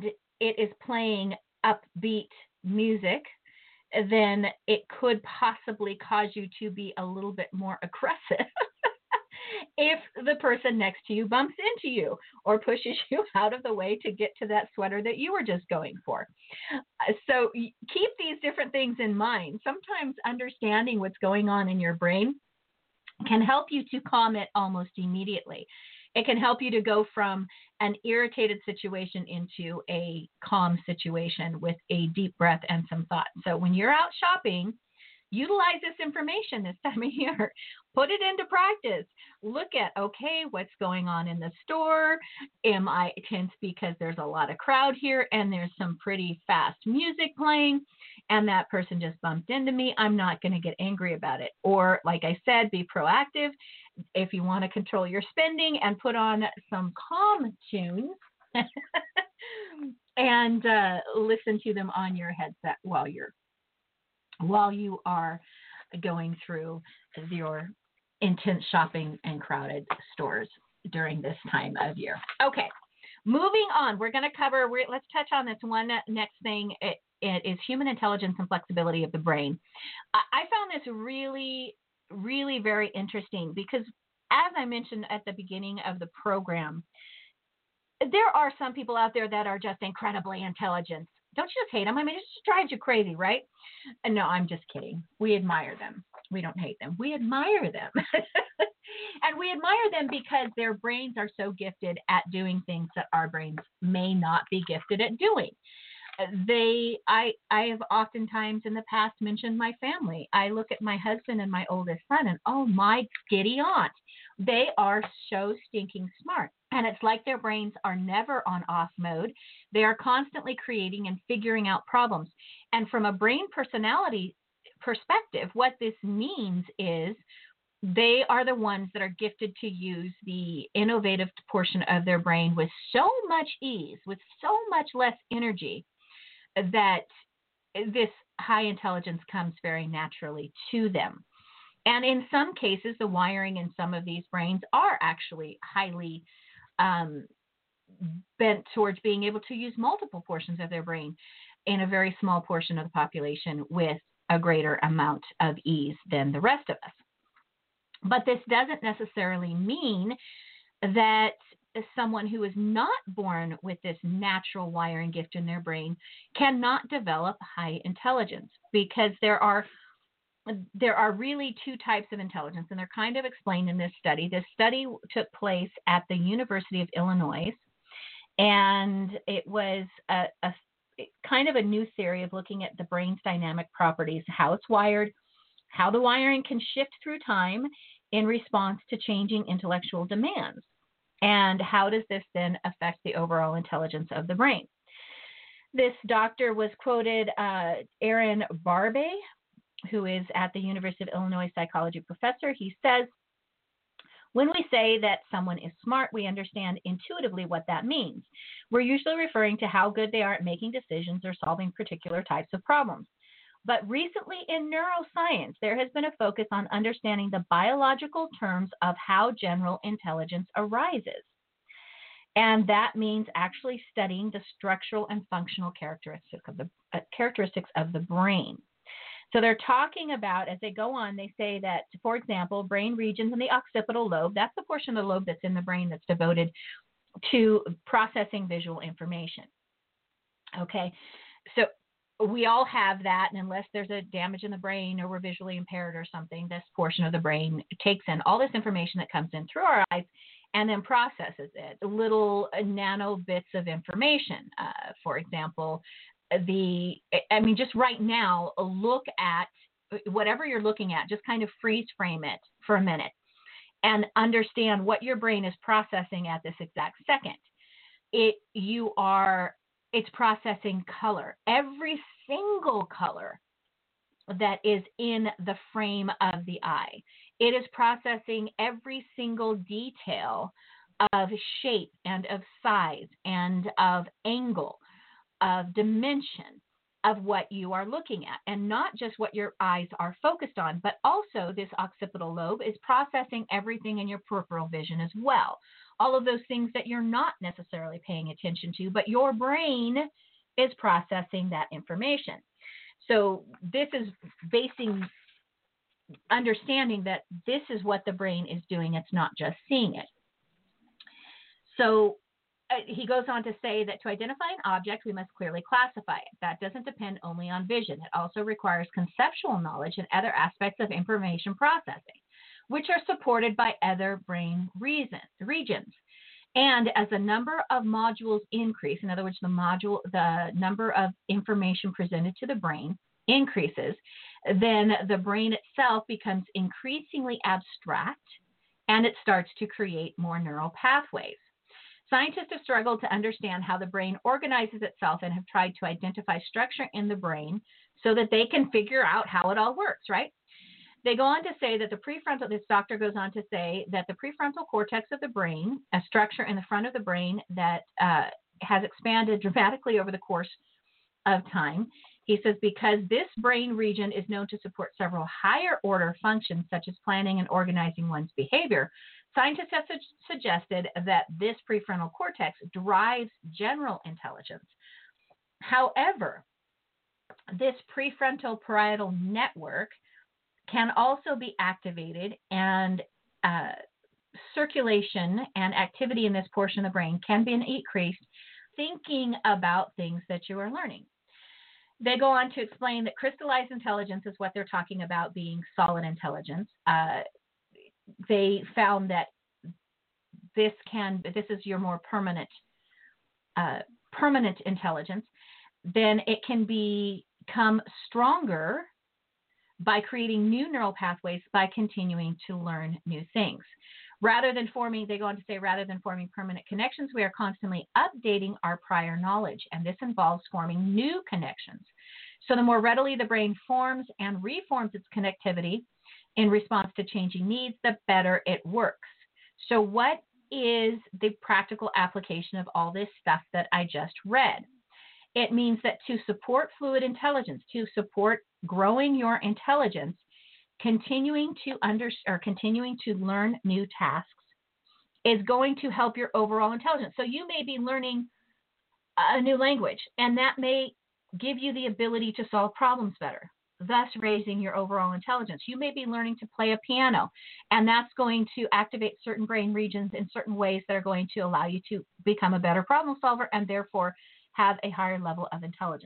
it is playing upbeat music, then it could possibly cause you to be a little bit more aggressive if the person next to you bumps into you or pushes you out of the way to get to that sweater that you were just going for. So keep these different things in mind. Sometimes understanding what's going on in your brain can help you to calm it almost immediately. It can help you to go from an irritated situation into a calm situation with a deep breath and some thought. So when you're out shopping, utilize this information this time of year. Put it into practice. Look at, okay, what's going on in the store? Am I tense because there's a lot of crowd here and there's some pretty fast music playing and that person just bumped into me? I'm not going to get angry about it. Or, like I said, be proactive. If you want to control your spending and put on some calm tunes and uh, listen to them on your headset while you're while you are going through your intense shopping and crowded stores during this time of year. Okay, moving on. We're going to cover, we're, let's touch on this one next thing. It, it is human intelligence and flexibility of the brain. I, I found this really, really very interesting because, as I mentioned at the beginning of the program, there are some people out there that are just incredibly intelligent. Don't you just hate them? I mean, it just drives you crazy, right? No, I'm just kidding. We admire them. We don't hate them. We admire them. And we admire them because their brains are so gifted at doing things that our brains may not be gifted at doing. They, I, I have oftentimes in the past mentioned my family. I look at my husband and my oldest son and, oh my giddy aunt, they are so stinking smart. And it's like their brains are never on off mode. They are constantly creating and figuring out problems. And from a brain personality perspective, what this means is they are the ones that are gifted to use the innovative portion of their brain with so much ease, with so much less energy, that this high intelligence comes very naturally to them. And in some cases, the wiring in some of these brains are actually highly um, bent towards being able to use multiple portions of their brain in a very small portion of the population with a greater amount of ease than the rest of us. But this doesn't necessarily mean that someone who is not born with this natural wiring gift in their brain cannot develop high intelligence, because there are there are really two types of intelligence, and they're kind of explained in this study. This study took place at the University of Illinois, and it was a, a kind of a new theory of looking at the brain's dynamic properties, how it's wired, how the wiring can shift through time in response to changing intellectual demands, and how does this then affect the overall intelligence of the brain. This doctor was quoted, uh, Aaron Barbey, who is at the University of Illinois psychology professor. He says, when we say that someone is smart, we understand intuitively what that means. We're usually referring to how good they are at making decisions or solving particular types of problems. But recently in neuroscience, there has been a focus on understanding the biological terms of how general intelligence arises. And that means actually studying the structural and functional characteristics of the uh, characteristics of the brain. So they're talking about, as they go on, they say that, for example, brain regions in the occipital lobe, that's the portion of the lobe that's in the brain that's devoted to processing visual information. Okay, so we all have that, and unless there's a damage in the brain or we're visually impaired or something, this portion of the brain takes in all this information that comes in through our eyes and then processes it, little nano bits of information. Uh, for example, the, I mean, just right now, look at whatever you're looking at, just kind of freeze frame it for a minute and understand what your brain is processing at this exact second. It, you are, it's processing color, every single color that is in the frame of the eye. It is processing every single detail of shape and of size and of angle, of dimension of what you are looking at, and not just what your eyes are focused on, but also this occipital lobe is processing everything in your peripheral vision as well. All of those things that you're not necessarily paying attention to, but your brain is processing that information. So this is basing understanding that this is what the brain is doing. It's not just seeing it. So uh, he goes on to say that to identify an object, we must clearly classify it. That doesn't depend only on vision. It also requires conceptual knowledge and other aspects of information processing, which are supported by other brain reason, regions. And as the number of modules increase, in other words, the module, the number of information presented to the brain increases, then the brain itself becomes increasingly abstract and it starts to create more neural pathways. Scientists have struggled to understand how the brain organizes itself and have tried to identify structure in the brain so that they can figure out how it all works, right? They go on to say that the prefrontal, this doctor goes on to say that the prefrontal cortex of the brain, a structure in the front of the brain that uh, has expanded dramatically over the course of time. He says, because this brain region is known to support several higher order functions, such as planning and organizing one's behavior, scientists have su- suggested that this prefrontal cortex drives general intelligence. However, this prefrontal parietal network can also be activated, and uh, circulation and activity in this portion of the brain can be increased thinking about things that you are learning. They go on to explain that crystallized intelligence is what they're talking about being solid intelligence. Uh, they found that this can, this is your more permanent, uh, permanent intelligence. Then it can be, become stronger by creating new neural pathways by continuing to learn new things. Rather than forming, they go on to say, rather than forming permanent connections, we are constantly updating our prior knowledge, and this involves forming new connections. So the more readily the brain forms and reforms its connectivity in response to changing needs, the better it works. So what is the practical application of all this stuff that I just read? It means that to support fluid intelligence, to support growing your intelligence, continuing to under or continuing to learn new tasks is going to help your overall intelligence. So you may be learning a new language, and that may give you the ability to solve problems better, thus raising your overall intelligence. You may be learning to play a piano, and that's going to activate certain brain regions in certain ways that are going to allow you to become a better problem solver and therefore have a higher level of intelligence.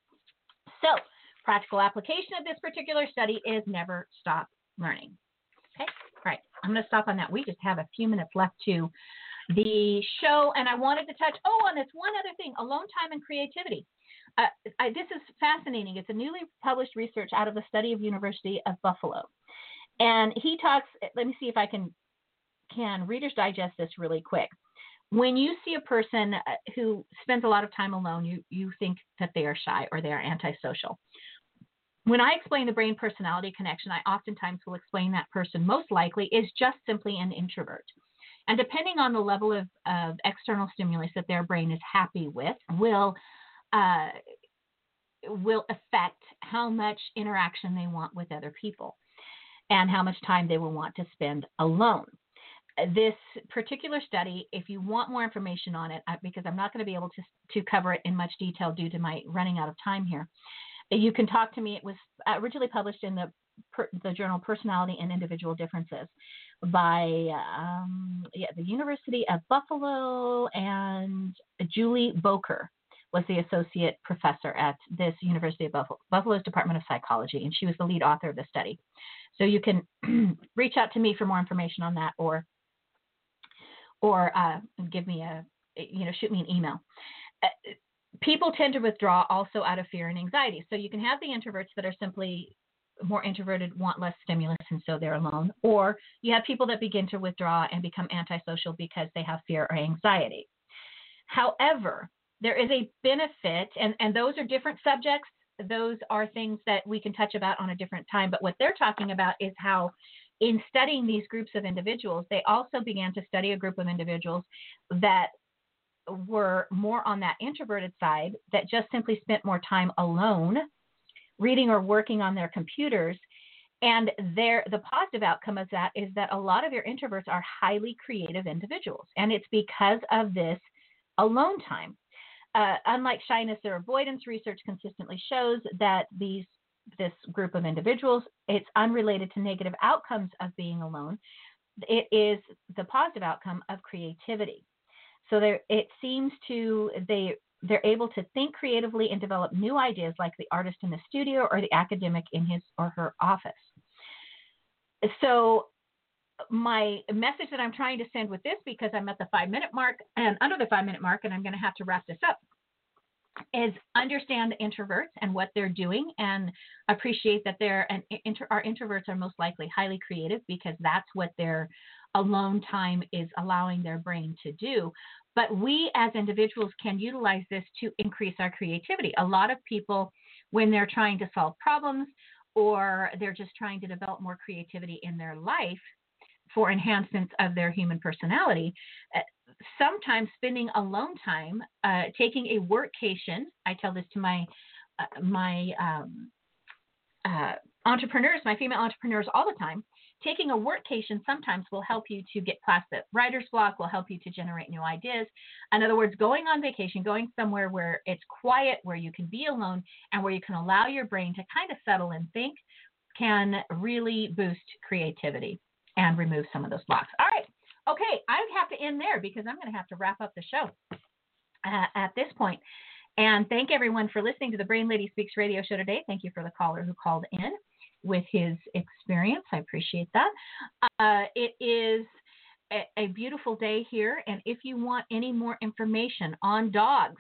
So, practical application of this particular study is never stop learning. Okay, all right, I'm going to stop on that. We just have a few minutes left to the show, and I wanted to touch, oh, on this one other thing, alone time and creativity. Uh, I, this is fascinating. It's a newly published research out of the study of University of Buffalo. And he talks, let me see if I can, can Reader's Digest this really quick. When you see a person who spends a lot of time alone, you, you think that they are shy or they are antisocial. When I explain the brain-personality connection, I oftentimes will explain that person most likely is just simply an introvert. And depending on the level of, of external stimulus that their brain is happy with, will uh, will affect how much interaction they want with other people and how much time they will want to spend alone. This particular study, if you want more information on it, because I'm not going to be able to, to cover it in much detail due to my running out of time here, you can talk to me. It was originally published in the per, the journal Personality and Individual Differences by um, yeah, the University of Buffalo, and Julie Boker was the associate professor at this University of Buffalo, Buffalo's Department of Psychology, and she was the lead author of the study. So you can reach out to me for more information on that, or or uh, give me a, you know, shoot me an email. Uh, people tend to withdraw also out of fear and anxiety. So you can have the introverts that are simply more introverted, want less stimulus, and so they're alone. Or you have people that begin to withdraw and become antisocial because they have fear or anxiety. However, there is a benefit, and, and those are different subjects. Those are things that we can touch about on a different time. But what they're talking about is how in studying these groups of individuals, they also began to study a group of individuals that were more on that introverted side, that just simply spent more time alone, reading or working on their computers. And their, the positive outcome of that is that a lot of your introverts are highly creative individuals. And it's because of this alone time. uh, unlike shyness or avoidance, research consistently shows that these this group of individuals, it's unrelated to negative outcomes of being alone. It is the positive outcome of creativity. So there, it seems to they they're able to think creatively and develop new ideas, like the artist in the studio or the academic in his or her office. So my message that I'm trying to send with this, because I'm at the five minute mark and under the five minute mark, and I'm going to have to wrap this up, is understand the introverts and what they're doing, and appreciate that they're an inter, our introverts are most likely highly creative, because that's what their alone time is allowing their brain to do. But we as individuals can utilize this to increase our creativity. A lot of people, when they're trying to solve problems or they're just trying to develop more creativity in their life for enhancements of their human personality, uh, sometimes spending alone time, uh, taking a workcation. I tell this to my uh, my um, uh, entrepreneurs, my female entrepreneurs all the time. Taking a workcation sometimes will help you to get past the writer's block, will help you to generate new ideas. In other words, going on vacation, going somewhere where it's quiet, where you can be alone, and where you can allow your brain to kind of settle and think, can really boost creativity and remove some of those blocks. All right. Okay. I have to end there because I'm going to have to wrap up the show uh, at this point. And thank everyone for listening to the Brain Lady Speaks radio show today. Thank you for the caller who called in with his experience. I appreciate that. Uh, it is a, a beautiful day here. And if you want any more information on dogs,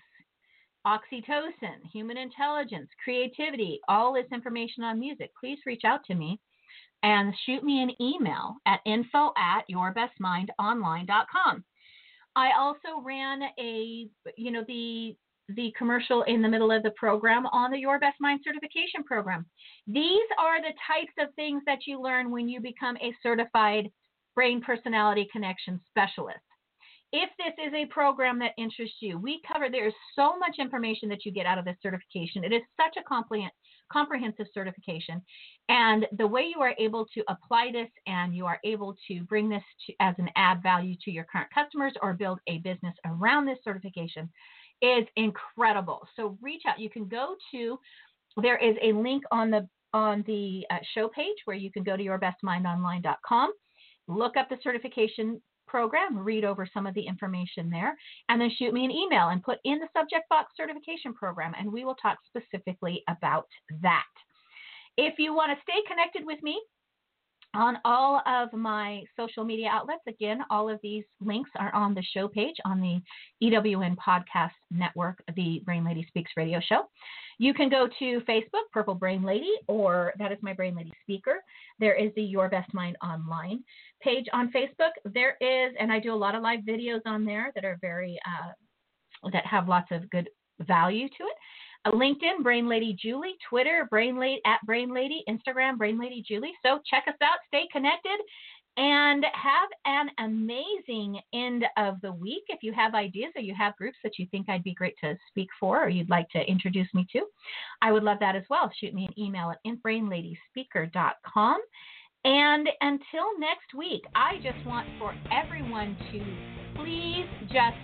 oxytocin, human intelligence, creativity, all this information on music, please reach out to me and shoot me an email at info at your best mind online dot com. I also ran a, you know, the the commercial in the middle of the program on the Your Best Mind certification program. These are the types of things that you learn when you become a certified brain personality connection specialist. If this is a program that interests you, we cover, there is so much information that you get out of this certification. It is such a compre- comprehensive certification. And the way you are able to apply this and you are able to bring this to, as an add value to your current customers or build a business around this certification is incredible. So reach out. You can go to, there is a link on the on the uh, show page where you can go to your best mind online dot com, look up the certification program, read over some of the information there, and then shoot me an email and put in the subject box certification program, and we will talk specifically about that. If you want to stay connected with me on all of my social media outlets, again, all of these links are on the show page on the E W N Podcast Network, the Brain Lady Speaks radio show. You can go to Facebook, Purple Brain Lady, or that is my Brain Lady Speaker. There is the Your Best Mind Online page on Facebook. There is, and I do a lot of live videos on there that are very, uh, that have lots of good value to it. Uh, LinkedIn, Brain Lady Julie, Twitter, Brain Lady at Brain Lady, Instagram, Brain Lady Julie. So check us out, stay connected, and have an amazing end of the week. If you have ideas or you have groups that you think I'd be great to speak for or you'd like to introduce me to, I would love that as well. Shoot me an email at brain lady speaker dot com. And until next week, I just want for everyone to please just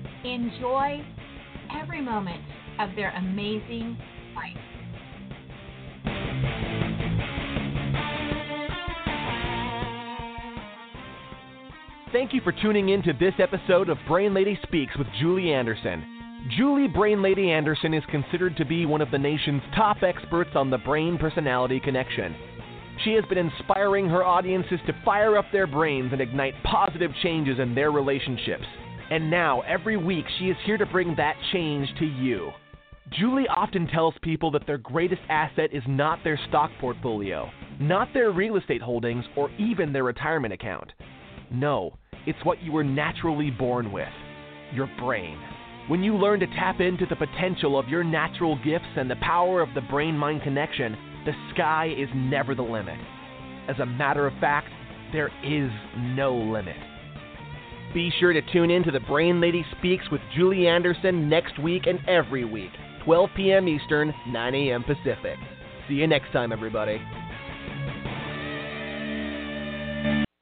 enjoy every moment of their amazing life. Thank you for tuning in to this episode of Brain Lady Speaks with Julie Anderson. Julie Brain Lady Anderson is considered to be one of the nation's top experts on the brain personality connection. She has been inspiring her audiences to fire up their brains and ignite positive changes in their relationships. And now, every week, she is here to bring that change to you. Julie often tells people that their greatest asset is not their stock portfolio, not their real estate holdings, or even their retirement account. No, it's what you were naturally born with, your brain. When you learn to tap into the potential of your natural gifts and the power of the brain-mind connection, the sky is never the limit. As a matter of fact, there is no limit. Be sure to tune in to the Brain Lady Speaks with Julie Anderson next week and every week, twelve p.m. Eastern, nine a.m. Pacific. See you next time, everybody.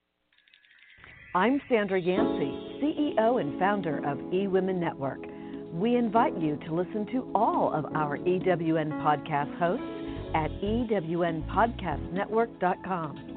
I'm Sandra Yancey, C E O and founder of eWomen Network. We invite you to listen to all of our E W N podcast hosts at E W N podcast network dot com.